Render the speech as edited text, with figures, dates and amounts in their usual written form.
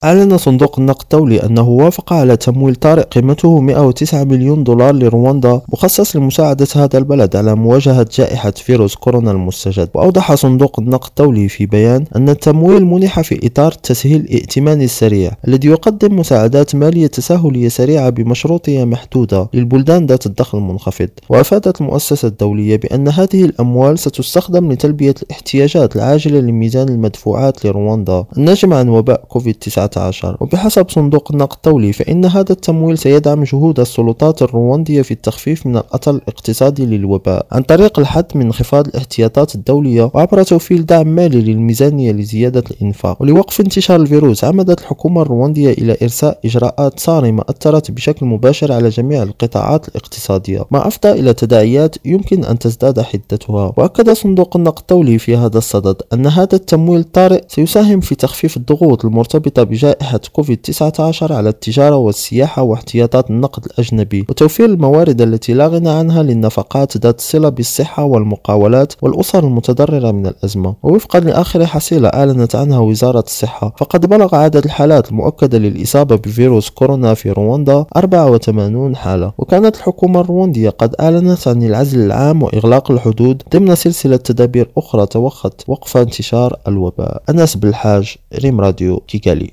أعلن صندوق النقد الدولي أنه وافق على تمويل طارئ قيمته 109 مليون دولار لرواندا مخصص لمساعدة هذا البلد على مواجهة جائحة فيروس كورونا المستجد. وأوضح صندوق النقد الدولي في بيان أن التمويل منح في إطار التسهيل الائتماني السريع الذي يقدم مساعدات مالية تسهلية سريعة بمشروطية محدودة للبلدان ذات الدخل المنخفض. وأفادت المؤسسة الدولية بأن هذه الأموال ستستخدم لتلبية الاحتياجات العاجلة لميزان المدفوعات لرواندا الناجم عن وباء كوفيد-19. وبحسب صندوق النقد الدولي فإن هذا التمويل سيدعم جهود السلطات الرواندية في التخفيف من الأثر الاقتصادي للوباء عن طريق الحد من انخفاض الاحتياطات الدولية وعبر توفير دعم مالي للميزانية لزيادة الإنفاق. ولوقف انتشار الفيروس عمدت الحكومة الرواندية إلى إرساء إجراءات صارمة أثرت بشكل مباشر على جميع القطاعات الاقتصادية ما أفضى إلى تداعيات يمكن أن تزداد حدتها. وأكد صندوق النقد الدولي في هذا الصدد أن هذا التمويل الطارئ سيساهم في تخفيف الضغوط المرتبطة بجائحة كوفيد-19 على التجارة والسياحة واحتياطات النقد الأجنبي وتوفير الموارد التي لا غنى عنها للنفقات ذات الصلة بالصحة والمقاولات والأسر المتضررة من الأزمة. ووفقا لآخر حصيلة أعلنت عنها وزارة الصحة فقد بلغ عدد الحالات المؤكدة للإصابة بفيروس كورونا في رواندا 84 حالة. وكانت الحكومة الرواندية قد أعلنت عن العزل العام وإغلاق الحدود ضمن سلسلة تدابير أخرى توخت وقف انتشار الوباء. أنس بالحاج، ريم راديو، كيغالي.